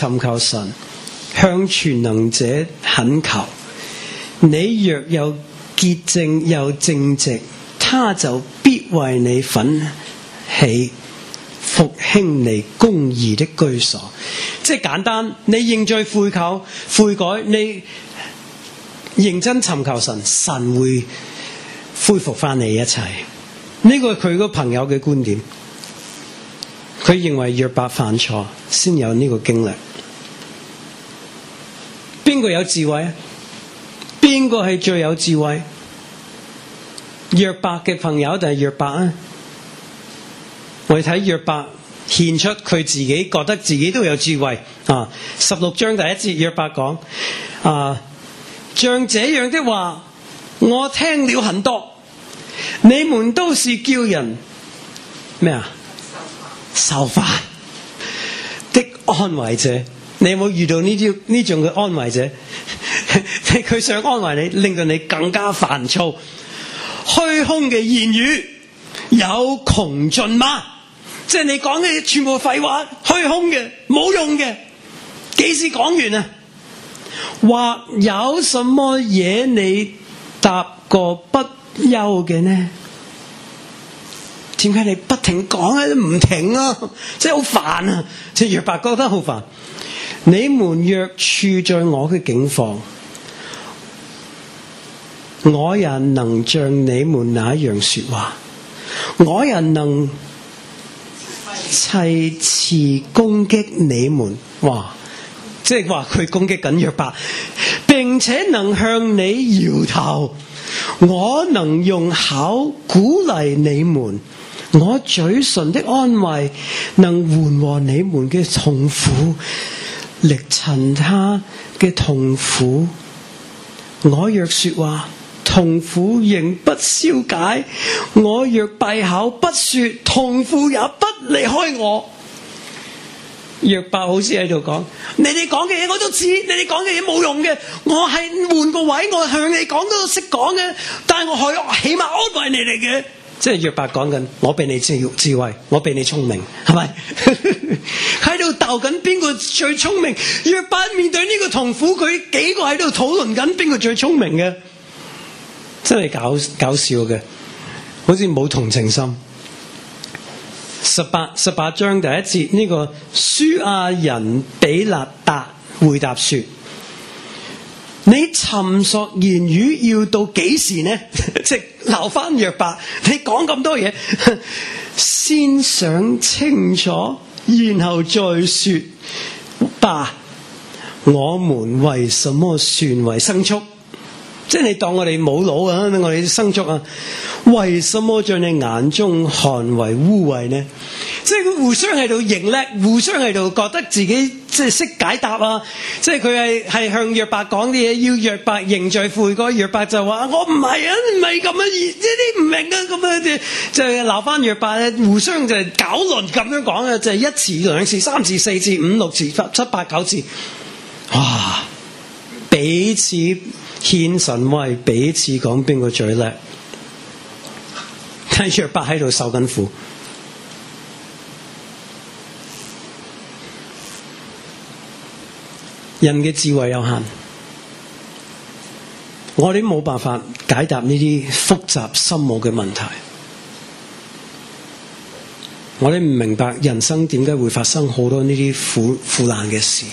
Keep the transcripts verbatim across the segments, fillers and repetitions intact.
尋求神，向全能者懇求，你若有潔淨又正直，他就必為你奮起，復興你公義的居所。即係簡單，你認罪悔求悔改，你認真尋求神，神會恢復翻你一切。呢個係佢個朋友嘅觀點，佢認為約伯犯錯先有呢個經歷。邊個有智慧啊？邊個係最有智慧？約伯嘅朋友定係約伯啊？我哋睇約伯獻出佢自己覺得自己都有智慧啊！十六章第一節約伯講啊，像這樣的話我聽了很多，你們都是叫人咩啊？受煩的安慰者。你有冇遇到呢啲呢種嘅安慰者？佢想安慰你，令到你更加煩躁。虛空嘅言語有窮盡嗎？即係你講嘅全部廢話，虛空嘅，冇用嘅，幾時講完啊？或有什麼嘢你答過不休嘅呢？點解你不停講啊？唔停啊！即係好煩啊！即係約伯覺得好煩。你們若處在我嘅境況，我也能像你們那樣說話，我也能砌詞攻擊你們。哇！即係話佢攻擊緊約伯，並且能向你搖頭，我能用口鼓勵你們，我嘴唇的安慰能緩和你們嘅痛苦，力陳他嘅痛苦。我若說話，痛苦仍不消解；我若閉口不說，痛苦也不離開我。約伯好似喺度講，你哋講嘅嘢我都知，你哋講嘅嘢冇用嘅。我係換個位，我向你講都識講嘅，但係我可以起碼安慰你哋嘅。即係約伯講緊，我比你智智慧，我比你聰明，係咪？喺度鬥緊邊個最聰明？約伯面對呢個痛苦，佢幾個喺度討論緊邊個最聰明嘅，真係搞搞笑嘅，好似冇同情心。十八十八章第一節，呢、這個書亞人比勒達回答說：你尋索言語要到幾時呢？即係留翻約伯，你講咁多嘢，先想清楚，然後再說吧。我們為什麼算為牲畜？即係你當我哋冇腦啊，我哋牲畜啊，為什麼在你眼中看為污穢呢？即係佢互相喺度認叻，互相喺度覺得自己即係識解答啊！即係佢係係向約伯講啲嘢，要約伯認罪悔改。約伯就話：我唔係啊，唔係咁啊，呢啲唔明啊，咁啊，就係鬧翻約伯咧。互相就係搞亂咁樣講啊，就係、是、一次、兩次、三次、四次、五六次、七八九次，哇！彼此獻神威，彼此講邊個最叻。但約伯喺度受緊苦。人嘅智慧有限，我哋冇辦法解答呢啲複雜深奧嘅問題。我哋唔明白人生點解會發生好多呢啲苦苦難嘅事。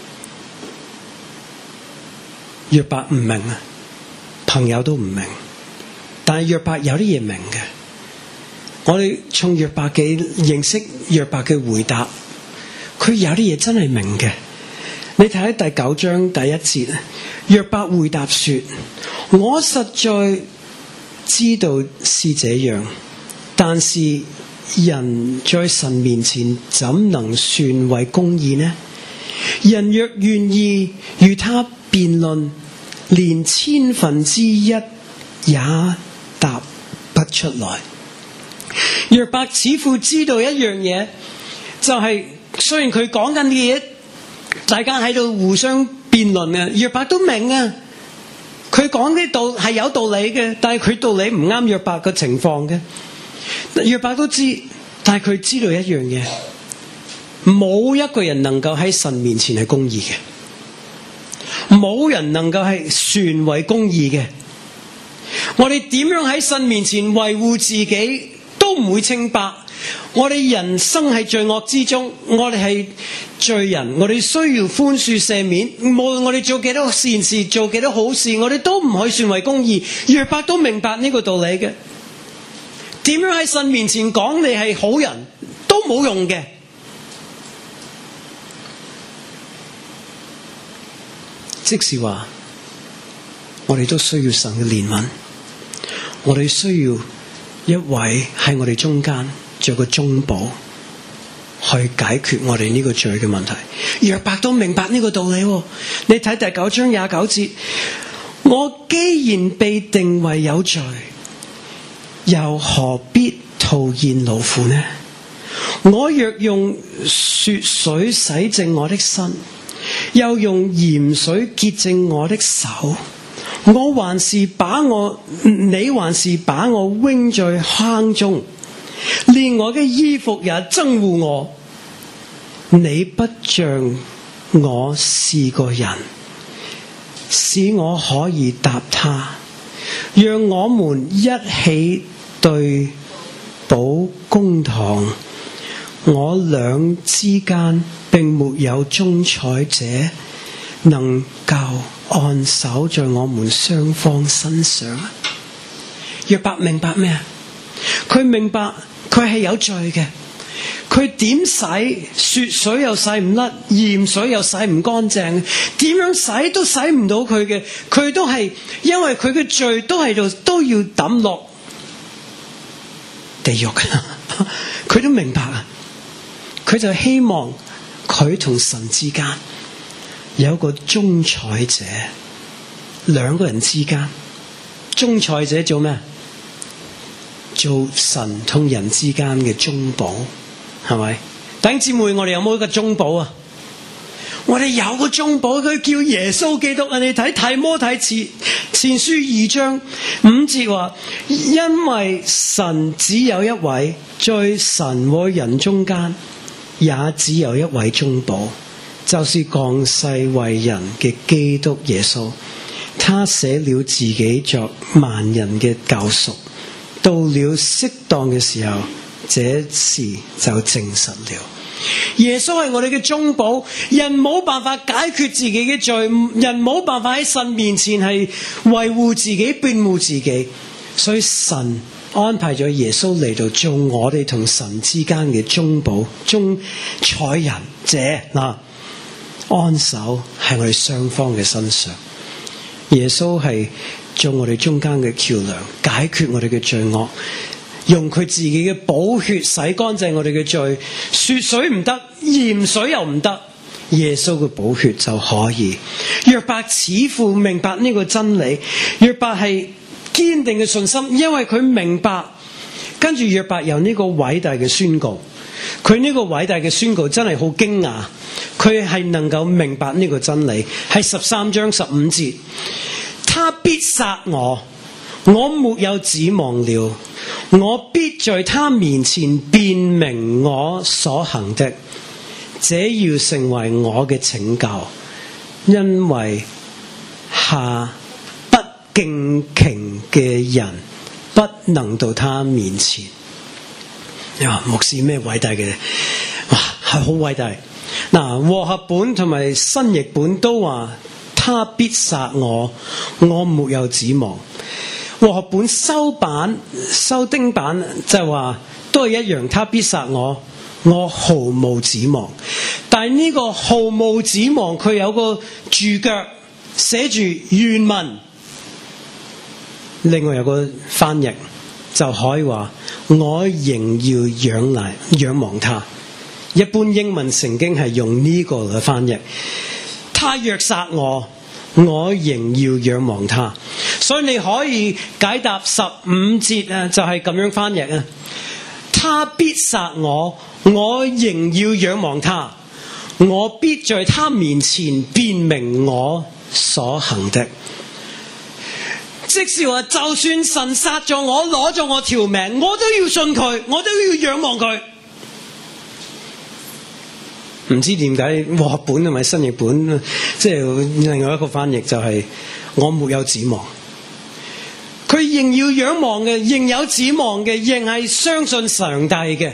約伯唔明啊，朋友都唔明，但係約伯有啲嘢明嘅。我哋從約伯嘅認識，約伯嘅回答，佢有啲嘢真係明嘅。你睇喺第九章第一節，約伯回答說：我實在知道是這樣，但是人在神面前怎能算為公義呢？人若願意與他辯論，連千分之一也答不出來。約伯似乎知道一樣嘢，就係、是、雖然佢講緊嘅嘢，大家喺度互相辯論啊，約伯都明啊，佢講啲道係有道理嘅，但係佢道理唔啱約伯嘅情況嘅。約伯都知，但係佢知道一樣嘢， 冇一個人能夠喺神面前係公義嘅，冇人能夠係算為公義嘅。我哋點樣喺神面前維護自己都唔會清白。我哋人生喺罪惡之中，我哋係罪人，我哋需要寬恕赦免。無論我哋做幾多善事，做幾多好事，我哋都唔可以算為公義。約伯都明白呢個道理嘅。點樣喺神面前講你係好人都冇用嘅。即是話，我哋都需要神嘅憐憫，我哋需要一位喺我哋中間做個中保，去解決我哋呢個罪嘅問題。約伯都明白呢個道理。你睇第九章廿九節，我既然被定為有罪，又何必徒然勞苦呢？我若用雪水洗淨我的身，又用鹽水潔淨我的手，我還是把我你還是把我扔在坑中，連我嘅衣服也憎惡我。你不像我是個人，使我可以答他，讓我們一起對簿公堂。我倆之間並沒有仲裁者，能夠按手在我們雙方身上。約伯明白咩啊？佢明白佢係有罪嘅，佢點洗雪水又洗唔甩，鹽水又洗唔乾淨，點樣洗都洗唔到佢嘅。佢都係因為佢嘅罪都喺度，都要抌落地獄。佢都明白啊！佢就希望佢同神之間有一個仲裁者，兩個人之間，仲裁者做咩？做神同人之間嘅中保，係咪？弟兄姊妹，我哋有冇一個中保啊？我哋有個中保，佢叫耶穌基督啊！你睇提摩太前前書二章五節話，因為神只有一位，在神和人中間也只有一位中保，就是降世為人嘅基督耶穌。他捨了自己作萬人嘅救贖，到了適當嘅時候，這事就證實了。耶穌係我哋嘅中保，人冇辦法解決自己嘅罪，人冇辦法喺神面前係維護自己、辯護自己，所以神安排咗耶穌嚟到做我哋同神之間嘅中保、仲裁人者嗱，安守喺我哋雙方嘅身上。耶穌係做我哋中間嘅橋樑，解決我哋嘅罪惡，用佢自己嘅寶血洗乾淨我哋嘅罪。雪水唔得，鹽水又唔得，耶穌嘅寶血就可以。約伯似乎明白呢個真理，約伯係堅定嘅信心，因為佢明白。跟住約伯有呢個偉大嘅宣告，佢呢個偉大嘅宣告真係好驚訝，佢係能夠明白呢個真理。係十三章十五節，他必殺我，我沒有指望了，我必在他面前辨明我所行的，這要成為我嘅拯救，因為下不敬虔嘅人不能到他面前。你話牧師咩偉大嘅？哇，係好偉大。嗱，和合本同埋新譯本都話他必殺我，我沒有指望。和合本修版修丁版就話都係一樣，他必殺我，我毫無指望。但係呢個毫無指望，佢有個注腳寫住原文，另外有個翻譯就可以話我仍要仰賴仰望他。一般英文聖經係用呢個嚟翻譯，他若殺我，我仍要仰望他。所以你可以解答十五節啊，就係咁樣翻譯啊。他必殺我，我仍要仰望他，我必在他面前辨明我所行的。即是話，就算神殺咗我，攞咗我條命，我都要信佢，我都要仰望佢。 唔知點解和合本同埋新譯本，即係另外一個翻譯就係、是、我沒有指望。佢仍要仰望嘅，仍有指望嘅，仍係相信上帝嘅。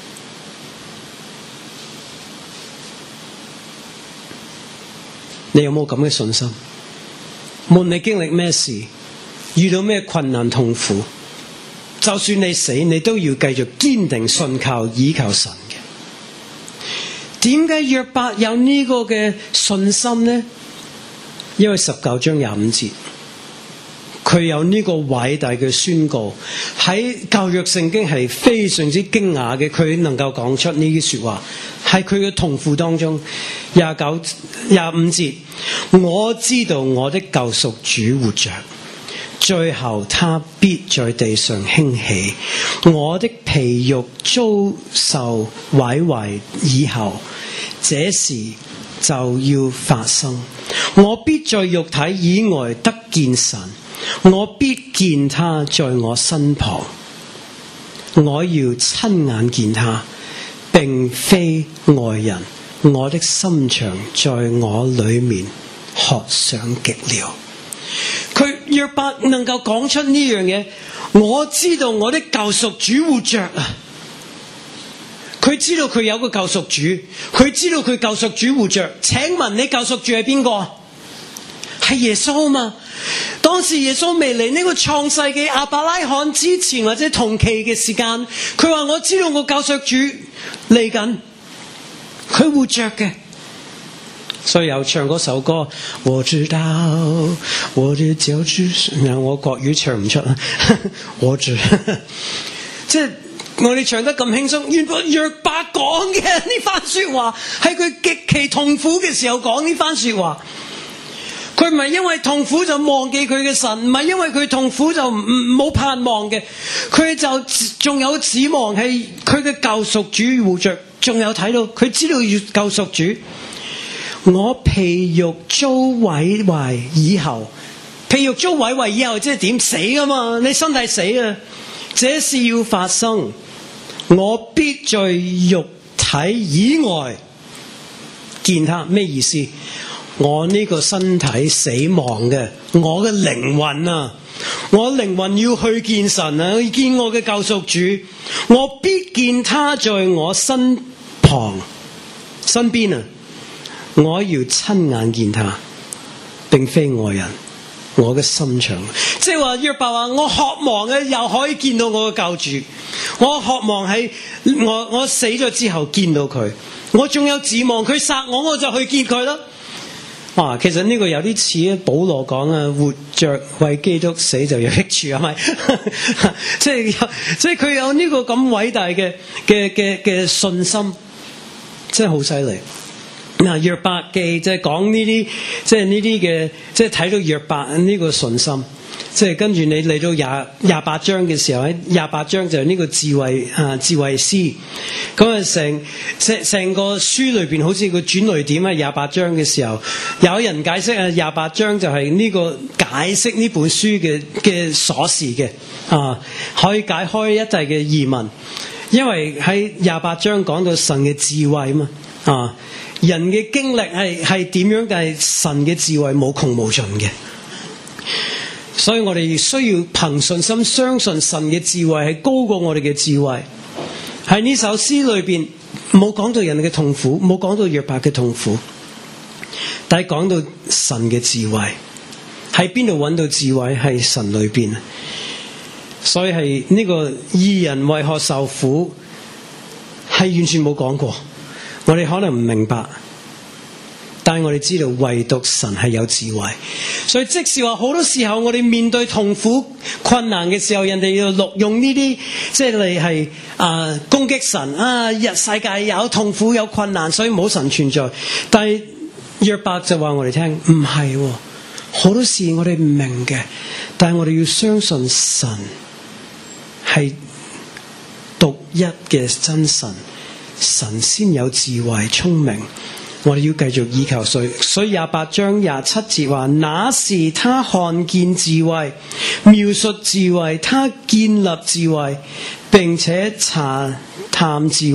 你有冇咁嘅信心？無論你經歷咩事，遇到咩困難痛苦，就算你死，你都要繼續堅定信靠倚靠神嘅。點解約伯有呢個嘅信心呢？因為十九章廿五節，佢有呢個偉大嘅宣告，喺舊約聖經係非常之驚訝嘅，佢能夠講出呢啲說話，喺佢嘅痛苦當中。廿九廿五節，我知道我的救贖主活着，最後他必在地上興起，我的皮肉遭受毀壞以後，這時就要發生，我必在肉體以外得見神，我必見他在我身旁，我要親眼見他，並非外人，我的心腸在我裏面渴想極了。佢約伯能夠講出呢樣嘢，我知道我的救贖主活着啊！佢知道佢有個救贖主，佢知道佢救贖主活着。請問你救贖主係邊個？係耶穌嘛？當時耶穌未嚟呢個創世嘅亞伯拉罕之前或者同期嘅時間，佢話我知道我救贖主嚟緊，佢活着嘅。所以有唱嗰首歌，我知道我的救主，我國語唱唔出啊，我知，即係我哋唱得咁輕鬆，原來約伯講嘅呢番說話係佢極其痛苦嘅時候講呢番說話。佢唔係因為痛苦就忘記佢嘅神，唔係因為佢痛苦就冇盼望嘅，佢就仲有指望係佢嘅救贖主活着，仲有睇到佢知道要救贖主。我皮肉遭毀壞以後，皮肉遭毀壞以後即係點？死㗎嘛，你身體死啊，這事要發生，我必在肉體以外見他。咩意思？我呢個身體死亡嘅，我嘅靈魂啊，我靈魂要去見神啊，去見我嘅救贖主，我必見他在我身旁身邊啊，我要親眼見他，並非外人，我嘅心腸。即係話約伯話，我渴望嘅又可以見到我嘅救主，我渴望喺我我死咗之後見到佢，我仲有指望佢殺我，我就去見佢啦。哇，其實呢個有啲似保羅講啊，活着為基督，死就有益處，係咪？即係即係佢有呢個咁偉大嘅嘅嘅嘅信心，真係好犀利。嗱，約伯記即係講呢啲，即係呢啲嘅，即係睇到約伯呢個信心。即係跟住你嚟到廿廿八章嘅時候，喺廿八章就係呢個智慧啊智慧師。咁啊成成成個書裏邊好似個轉捩點啊，廿八章嘅時候，有人解釋啊，廿八章就係呢個解釋呢本書嘅嘅鎖匙嘅啊，可以解開一切嘅疑問。因為喺廿八章講到神嘅智慧嘛啊，人嘅經歷係係點樣，但係神嘅智慧冇窮無盡嘅。所以我哋需要憑信心相信神嘅智慧係高過我哋嘅智慧。喺呢首詩裏邊冇講到人嘅痛苦，冇講到約伯嘅痛苦，但係講到神嘅智慧。喺邊度揾到智慧？係神裏邊。所以係呢個義人為何受苦係完全冇講過，我哋可能唔明白，但係我哋知道唯獨神係有智慧。所以即使話好多時候我哋面對痛苦困難嘅時候，人哋要錄用呢啲即係你係啊攻擊神啊，日世界有痛苦有困難，所以冇神存在。但係約伯就話我哋聽唔係，好多事我哋唔明嘅，但係我哋要相信神係獨一嘅真神，神先有智慧聰明。我哋要繼續依靠誰？所以廿八章廿七節話，那時他看見智慧，描述智慧，他建立智慧，並且查探智慧，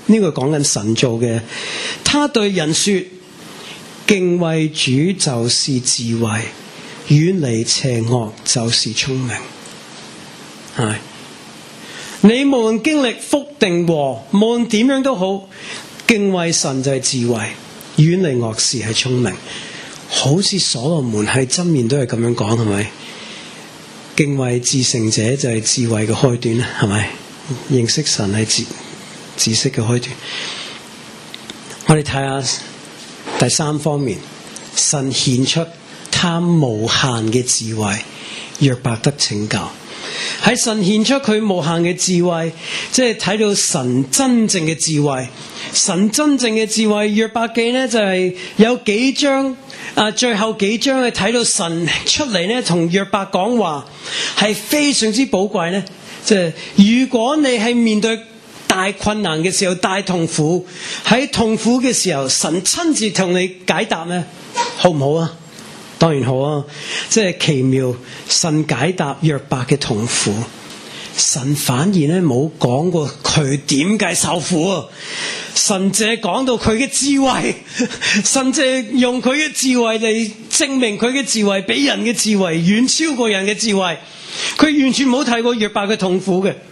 呢個講緊神造嘅。他對人說：敬畏主就是智慧，遠離邪惡就是聰明。係，你無論經歷福定禍，無論點樣都好，敬畏神就係智慧，遠離惡事係聰明。好似所羅門喺箴言都係咁樣講，係咪？敬畏至聖者就係智慧嘅開端，係咪？認識神係知知識嘅開端。我哋睇下第三方面，神顯出他無限嘅智慧，約伯得拯救。喺神顯出佢無限嘅智慧，即係睇到神真正嘅智慧。神真正嘅智慧，約伯記呢就係有幾章啊，最後幾章係睇到神出嚟呢，同約伯講話，係非常之寶貴呢。即係如果你係面對大困難嘅時候，大痛苦，喺痛苦嘅時候，神親自同你解答呢，好唔好啊？當然好啊！即係奇妙，神解答約伯嘅痛苦，神反而咧冇講過佢點解受苦啊！神淨係講到佢嘅智慧，神淨係用佢嘅智慧嚟證明佢嘅智慧比人嘅智慧遠超過人嘅智慧。佢完全冇睇過約伯嘅痛苦嘅，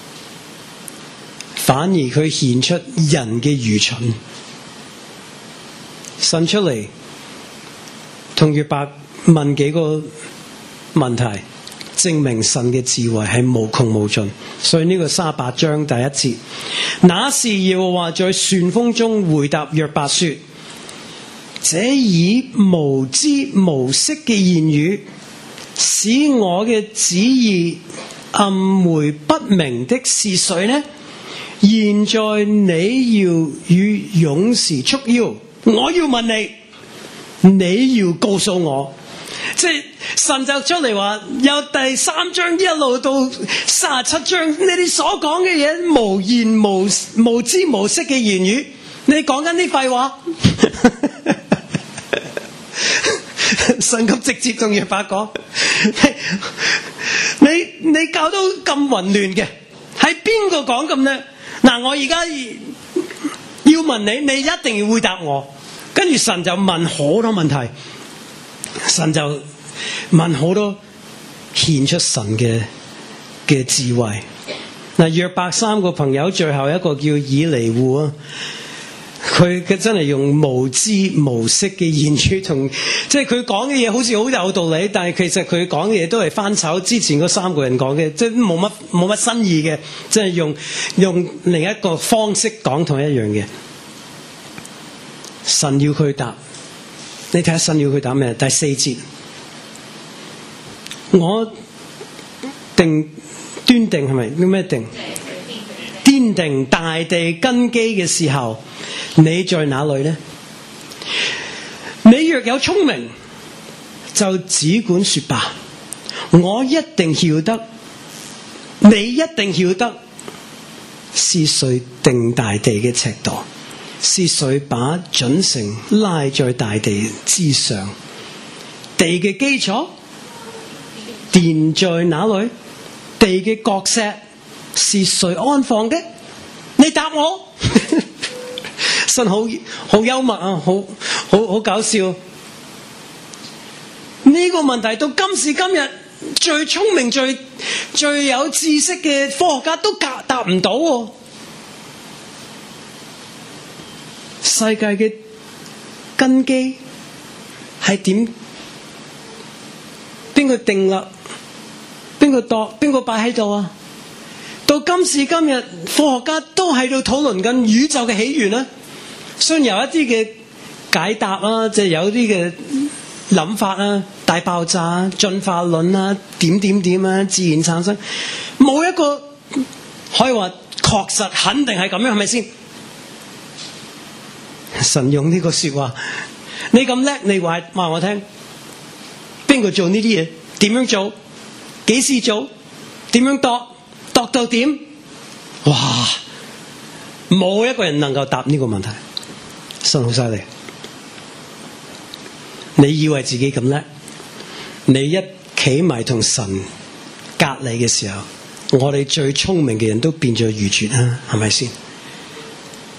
反而佢顯出人嘅愚蠢。神出嚟同約伯問幾個問題，證明神嘅智慧係無窮無盡。所以呢個三十八章第一節，那時耶和華在旋風中回答約伯說：這以無知無識嘅言語，使我嘅旨意暗昧不明的是誰呢？現在你要與勇士束腰，我要問你，你要告訴我。即係神就出嚟話，由第三章一路到三十七章，你哋所講嘅嘢無言無無知無識嘅言語，你講緊啲廢話。神咁直接同約伯講，你你搞到咁混亂嘅，係邊個講咁呢？嗱，我而家要問你，你一定要回答我。跟住神就問好多問題，神就問好多，顯出神嘅嘅智慧。嗱，約伯三個朋友，最後一個叫以利戶啊，佢佢真係用無知無識嘅言語同，即係佢講嘅嘢好似好有道理，但係其實佢講嘅嘢都係翻炒之前嗰三個人講嘅，即係冇乜冇乜新意嘅，即係用用另一個方式講同一樣嘅。神要佢答，你睇下神要佢答咩？第四節，我定端定係咪叫咩定？奠定大地根基嘅時候，你在哪裏呢？你若有聰明，就只管說吧。我一定曉得，你一定曉得，是誰定大地嘅尺度？是誰把準繩拉在大地之上？地嘅基礎奠在哪裏？地嘅角石是誰安放的？你答我。神好好幽默啊，好好好搞笑。呢個問題到今時今日，最聰明、最最有知識嘅科學家都答答唔到喎。世界嘅根基係點？邊個定立？邊個度？邊個擺喺度啊？到今時今日，科學家都喺度討論緊宇宙嘅起源啦。雖然有一啲嘅解答啊，即係有啲嘅諗法啊，大爆炸啊、進化論啊、點點點啊、自然產生，冇一個可以話確實肯定係咁樣，係咪先？神用呢個說話，你咁叻，你話話我聽，邊個做呢啲嘢？點樣做？幾時做？點樣度？度到點？哇！冇一個人能夠答呢個問題。神好犀利。你以為自己咁叻，你一企埋同神隔離嘅時候，我哋最聰明嘅人都變咗愚拙啊，係咪先？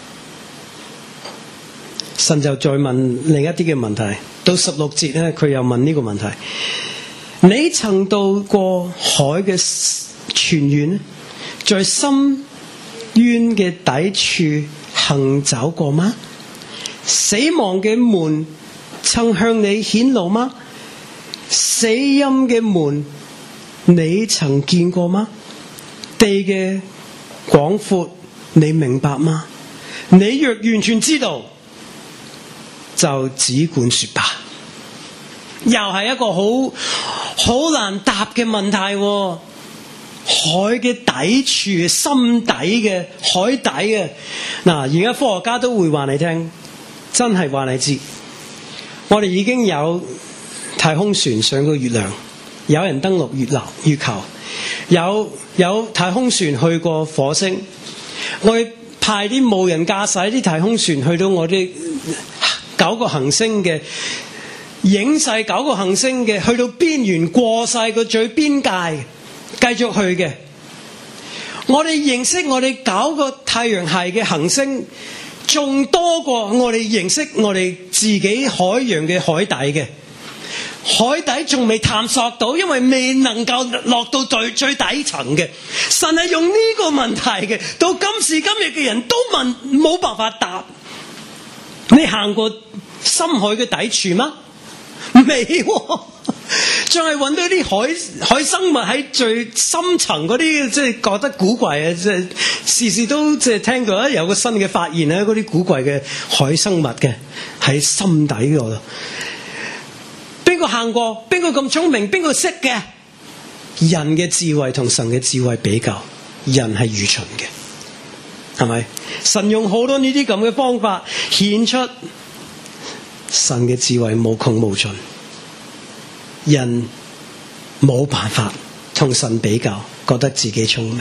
神就再問另一啲嘅問題。到十六節咧，佢又問呢個問題：你曾到過海嘅泉源，在深淵嘅底處行走過嗎？死亡嘅門曾向你顯露嗎？死蔭嘅門你曾見過嗎？地嘅廣闊你明白嗎？你若完全知道，就只管說吧。又係一個好好難答嘅問題喎。海嘅底處，心底嘅海底嘅，嗱，而家科學家都會話你聽，真係話你知，我哋已經有太空船上過月亮，有人登陸月球，月球有有太空船去過火星，我哋派啲無人駕駛啲太空船去到我哋九個行星嘅影晒九個行星嘅，去到邊緣過晒個最邊界，繼續去嘅。我哋認識我哋九個太陽系嘅行星，仲多過我哋認識我哋自己海洋嘅海底嘅。海底仲未探索到，因為未能夠落到最最底層嘅。神係用呢個問題嘅，到今時今日嘅人都問冇辦法答。你行過深海嘅底處嗎？未喎，仲係揾到啲海海生物喺最深層嗰啲，即係覺得古怪啊！即係時時都即係聽到有個新嘅發現咧，嗰啲古怪嘅海生物嘅喺心底嗰度。邊個行過？邊個咁聰明？邊個識嘅？人嘅智慧同神嘅智慧比較，人係愚蠢嘅，係咪？神用好多呢啲咁嘅方法顯出神嘅智慧無窮無盡，人冇辦法同神比較，覺得自己聰明。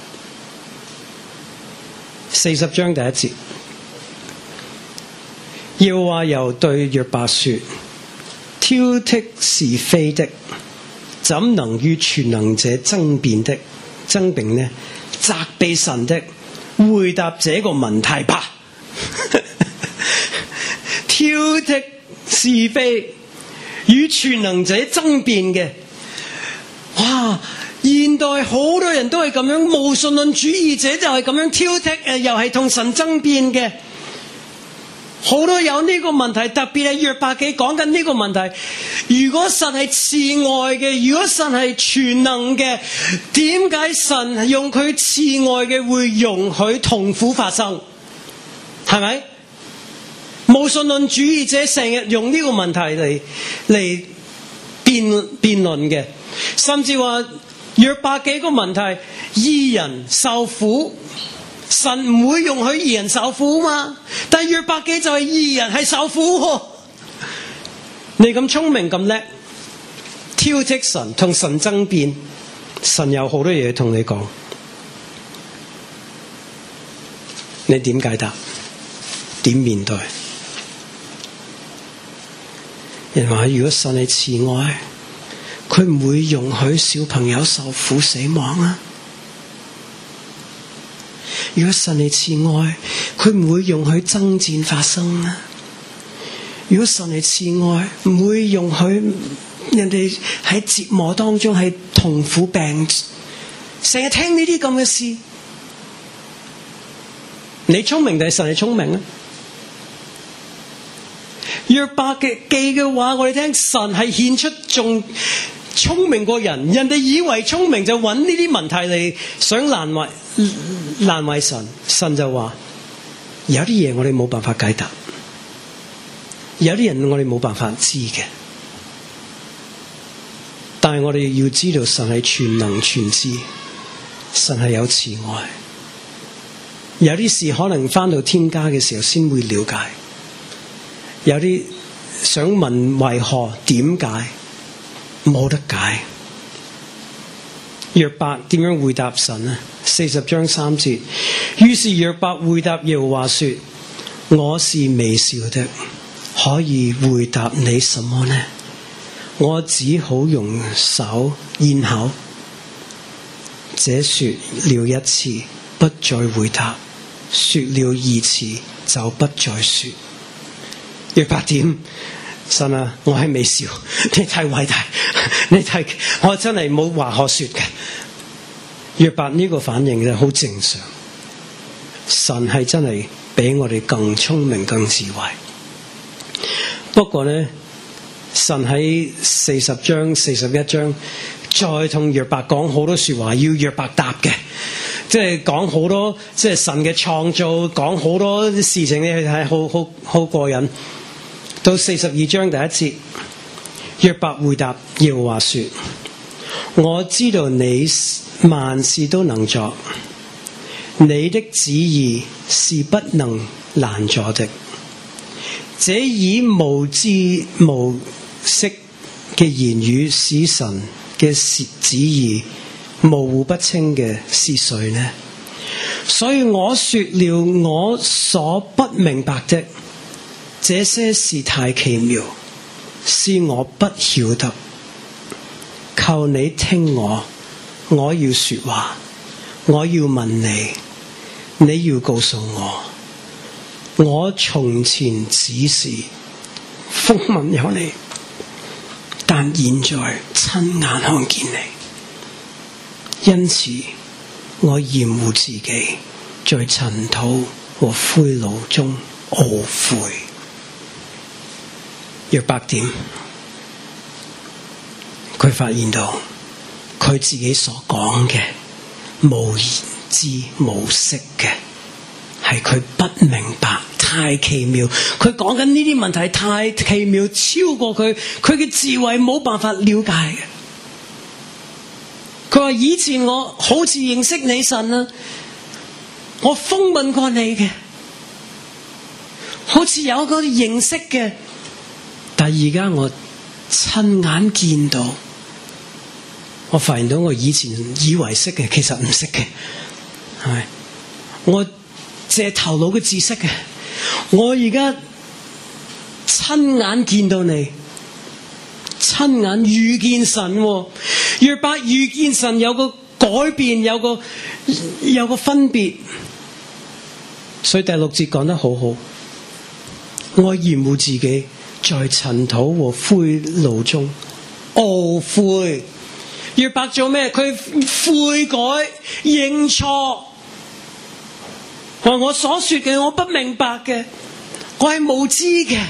四十章第一節，耶和華又對約伯說：挑剔是非的，怎能與全能者爭辯的？爭辯呢？責備神的，回答這個問題吧。挑剔是非，與全能者爭辯嘅，哇！現代好多人都係咁樣，無神論主義者就係咁樣挑剔，誒，又係同神爭辯嘅。好多有呢個問題，特別係約伯記講緊呢個問題。如果神係慈愛嘅，如果神係全能嘅，點解神用佢慈愛嘅會容許痛苦發生？係咪？無神論主義者成日用呢個問題嚟嚟辯辯論嘅，甚至話約伯記個問題，義人受苦，神唔會容許義人受苦嘛？但係約伯記就係義人係受苦喎。你咁聰明咁叻，挑剔神同神爭辯，神有好多嘢同你講，你點解答？點面對？人話如果神係慈愛，佢唔會容許小朋友受苦死亡啊！如果神係慈愛，佢唔會容許爭戰發生啊！如果神係慈愛，唔會容許人哋喺折磨當中係痛苦病，成日聽呢啲咁嘅事。你聰明定係神係聰明啊？約伯嘅記嘅話，我哋聽神係顯出仲聰明過人，人哋以為聰明就揾呢啲問題嚟想難為難為神，神就話有啲嘢我哋冇辦法解答，有啲人我哋冇辦法知嘅，但係我哋要知道神係全能全知，神係有慈愛，有啲事可能返到天家嘅時候先會了解。有啲想問為何點解冇得解。約伯點樣回答神呢？四十章三節，於是約伯回答耶和華說：我是微小的，可以回答你什麼呢？我只好用手咽口，這說了一次，不再回答；說了二次，就不再說。 約伯點？神啊，我係微笑，你太偉大，你太，我真係冇話可說嘅。約伯呢個反應就好正常。神係真係比我哋更聰明、更智慧。不過呢，神喺四十章、四十一章再同約伯講好多說話，要約伯答嘅，即係講好多，即係神嘅創造，講好多事情咧，係好好好過癮。到四十二章第一節，約伯回答耶和華說：我知道你萬事都能作，你的旨意是不能攔阻的。這以無知無識嘅言語使神嘅旨意模糊不清嘅是誰呢？所以我說了我所不明白的，這些事太奇妙，是我不曉得。求你聽我，我要說話，我要問你，你要告訴我。我從前只是風聞有你，但現在親眼看見你，因此我厭惡自己，在塵土和灰爐中懊悔。約伯點？佢發現到佢自己所講嘅無知無識嘅，係佢不明白，太奇妙。佢講緊呢啲問題太奇妙，超過佢佢嘅智慧冇辦法了解嘅。佢話以前我好似認識你神啊，我風聞過你嘅，好似有個認識嘅，但而家我親眼見到，我發現到我以前以為識嘅，其實唔識嘅，係咪？我借頭腦嘅知識嘅，我而家親眼見到你，親眼遇見神。約伯遇見神有個改變，有個有個分別。所以第六節講得好好，我厭惡自己，在塵土和灰爐中懊悔。約伯做咩？佢悔改認錯，話我所說嘅我不明白嘅，我係無知嘅。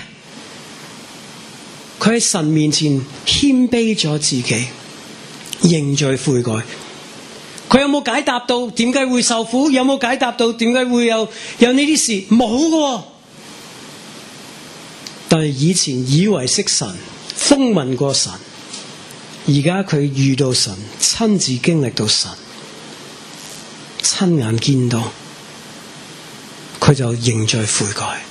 佢喺神面前謙卑咗自己，認罪悔改。佢有冇解答到點解會受苦？有冇解答到點解會有有呢啲事？冇嘅。但係以前以為識神，風聞過神，而家佢遇到神，親自經歷到神，親眼見到，佢就認罪悔改。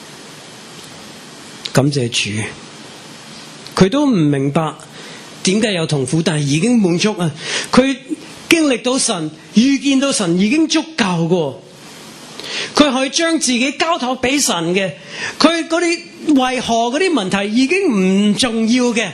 感謝主，佢都唔明白點解有痛苦，但係已經滿足啊！佢經歷到神，遇見到神已經足夠嘅。佢可以將自己交託俾神嘅，佢嗰啲為何嗰啲問題已經唔重要嘅。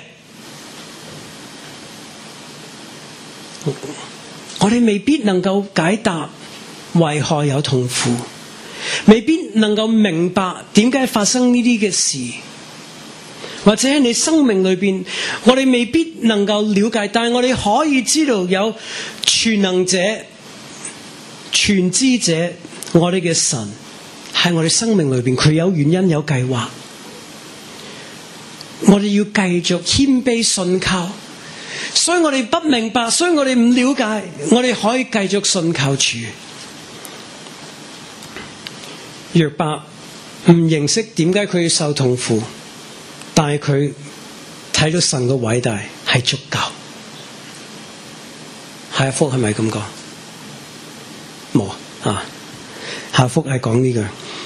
我哋未必能夠解答為何有痛苦，未必能夠明白點解發生呢啲嘅事，或者喺你生命裏邊，我哋未必能夠了解，但係我哋可以知道有全能者、全知者，我哋嘅神喺我哋生命裏邊，佢有原因有計劃。我哋要繼續謙卑信靠，所以我哋不明白，所以我哋唔了解，我哋可以繼續信靠主。約伯唔認識點解佢要受痛苦，但係佢睇到神嘅偉大係足夠。下一幅係咪咁講？冇啊，下一幅係講呢句，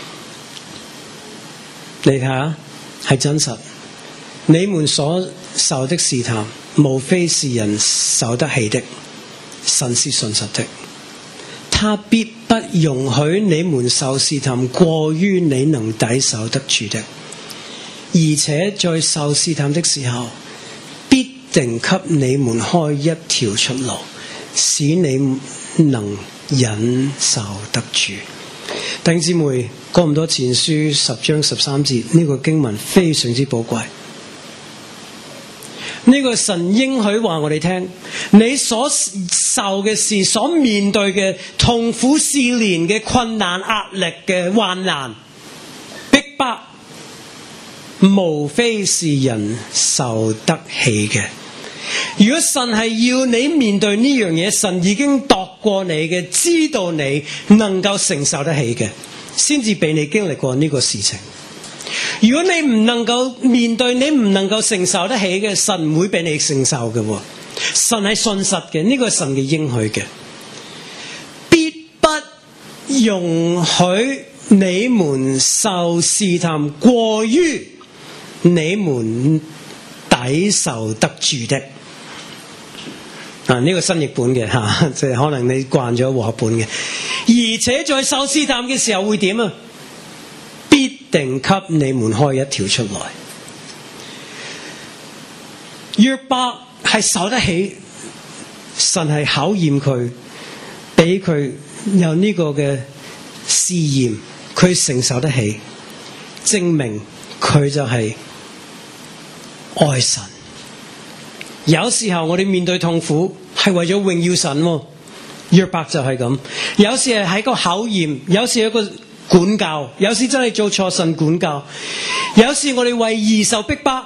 你睇下係真實。你們所受的試探，無非是人受得起的，神是信實的，他必不容許你們受試探過於你能抵受得住的，而且在受試探的時候，必定給你們開一條出路，使你能忍受得住。 弟兄姊妹，哥林多前書十章十三節呢個經文非常之寶貴。呢個神應許話我哋聽，你所受嘅事，所面對嘅痛苦試煉嘅困難壓力嘅患難逼迫，無非是人受得起嘅。如果神係要你面對呢樣嘢，神已經度過你嘅，知道你能夠承受得起嘅，先至俾你經歷過呢個事情。如果你唔能夠面對，你唔能夠承受得起嘅，神唔會俾你承受嘅。神係信實嘅，呢個係神嘅應許嘅，必不容許你們受試探過於你們抵受得住的。啊，呢個新譯本嘅吓，即係可能你慣咗和合本嘅。而且在受試探嘅時候會點啊？必定給你們開一條出來。約伯係受得起，神係考驗佢，俾佢有呢個嘅試驗，佢承受得起，證明佢就係愛神。有時候我哋面對痛苦係為咗榮耀神喎，約伯就係咁。有時係喺個考驗，有時係一個管教，有時真係做錯神管教，有時我哋為義受逼迫，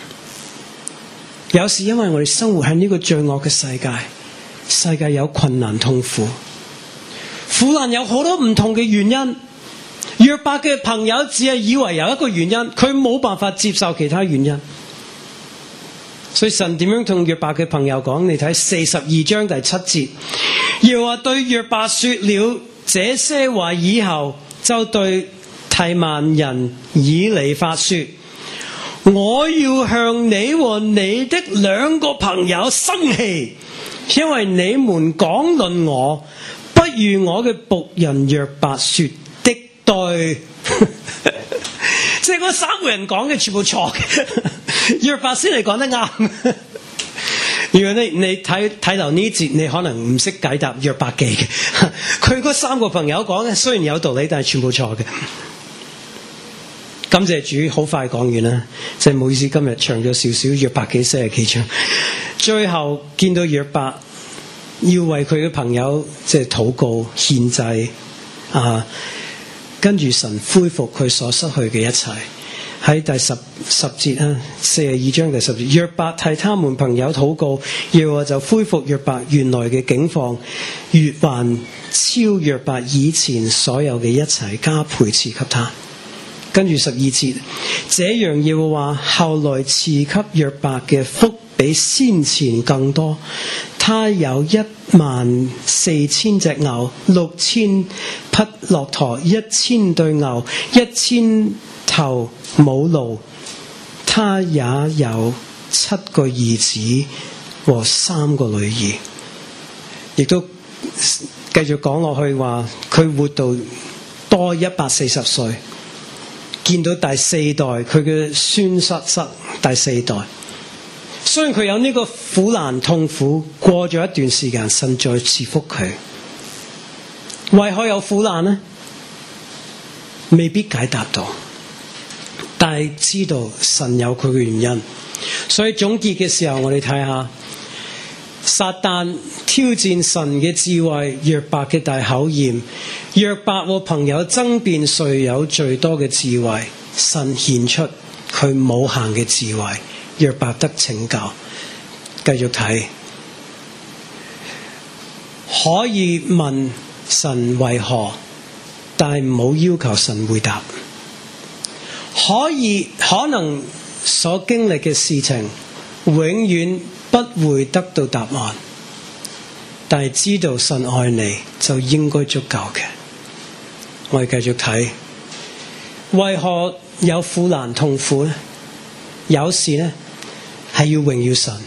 有時因為我哋生活喺呢個罪惡嘅世界，世界有困難痛苦，苦難有好多唔同嘅原因。約伯嘅朋友只係以為有一個原因，佢冇辦法接受其他原因。所以神點樣同約伯嘅朋友講？你睇四十二章第七節，耶和華對約伯說了這些話以後，就對提曼人以利法說：我要向你和你的兩個朋友生氣，因為你們講論我，不如我嘅僕人約伯說的對。即係嗰三個人講嘅全部錯嘅，約伯先係講得啱。如果你你睇睇頭呢節，你可能唔識解答約伯記嘅。佢嗰三個朋友講嘅雖然有道理，但係全部錯嘅。感謝主，好快講完啦。即係唔好意思，今日長咗少少，約伯記四十幾章。最後見到約伯要為佢嘅朋友即係禱告獻祭啊。跟住神恢復佢所失去嘅一切，喺第十十節啊，四十二章第十節，約伯替他們朋友禱告，耶和華就恢復約伯原來嘅境況，越還超約伯以前所有嘅一切，加倍賜給他。跟住十二節，這樣耶和華後來賜給約伯嘅福比先前更多。他有一萬四千隻牛，六千匹駱駝，一千對牛，一千頭母驢。他也有七個兒子和三個女兒。亦都繼續講落去話，佢活到多一百四十歲，見到第四代佢嘅孫室室第四代。雖然佢有呢個苦難痛苦，過咗一段時間，神再賜福佢。為何有苦難呢？未必解答到，但係知道神有佢嘅原因。所以總結嘅時候，我哋睇下撒旦挑戰神嘅智慧，約伯嘅大考驗。約伯和朋友爭辯誰有最多嘅智慧，神顯出佢無限嘅智慧。約伯得拯救。繼續睇，可以問神為何，但係唔好要求神回答。可以可能所經歷嘅事情永遠不會得到答案，但係知道神愛你就應該足夠嘅。我哋繼續睇，為何有苦難痛苦呢？有時呢係要榮耀神，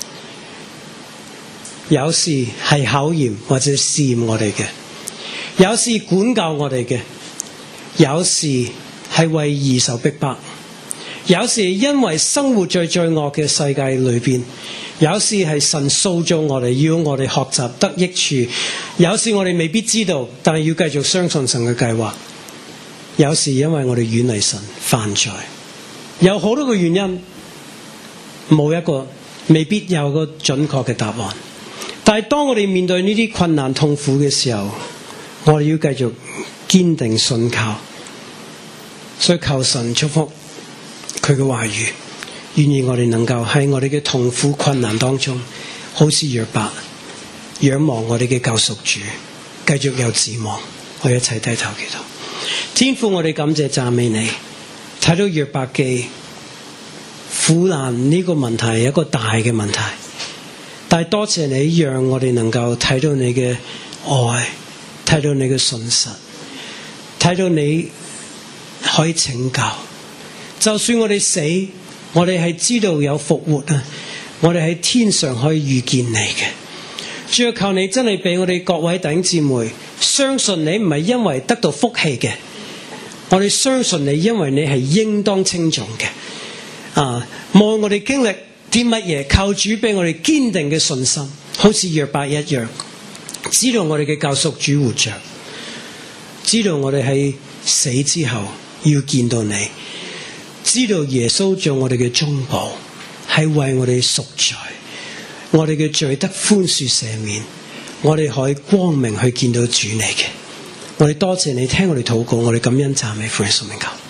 有時係考驗或者試驗我哋嘅，有時管教我哋嘅，有時係為義受逼迫， 有時因為生活在罪惡嘅世界裏邊，有時係神塑造我哋，要我哋學習得益處，有時我哋未必知道，但係要繼續相信神嘅計劃。有時因為我哋遠離神犯罪，有好多個原因，冇一個未必有個準確嘅答案。但係當我哋面對呢啲困難痛苦嘅時候，我哋要繼續堅定信靠，所以求神祝福佢嘅話語，願意我哋能夠喺我哋嘅痛苦困難當中，好似約伯仰望我哋嘅救贖主，繼續有指望。我哋一齊低頭祈禱。天父，我哋感謝讚美你，睇到約伯記苦難呢個問題係一個大嘅問題，但係多謝你讓我哋能夠睇到你嘅愛，睇到你嘅信實，睇到你可以拯救。就算我哋死，我哋係知道有復活啊！我哋喺天上可以遇見你嘅。主要求你真係俾我哋各位弟兄姊妹相信你，唔係因為得到福氣嘅，我哋相信你，因為你係應當稱頌嘅。啊，無論我哋經歷啲乜嘢，求主俾我哋堅定嘅信心，好似約伯一樣，知道我哋嘅救贖主活着，知道我哋喺死之後要見到你，知道耶穌做我哋嘅中保，係為我哋贖罪，我哋嘅罪得寬恕赦免，我哋可以光明去見到主你嘅。我哋多謝你聽我哋禱告，我哋感恩讚美，奉耶穌名求。